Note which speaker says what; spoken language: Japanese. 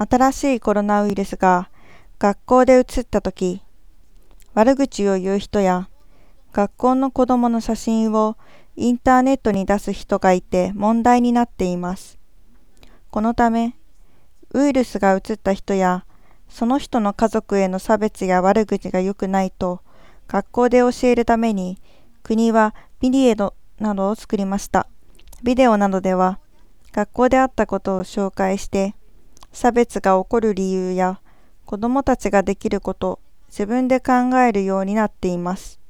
Speaker 1: 新しいコロナウイルスが学校で移ったとき、悪口を言う人や学校の子供の写真をインターネットに出す人がいて問題になっています。このため、ウイルスが移った人やその人の家族への差別や悪口が良くないと学校で教えるために国はビデオなどを作りました。ビデオなどでは学校であったことを紹介して差別が起こる理由や子どもたちができること、自分で考えるようになっています。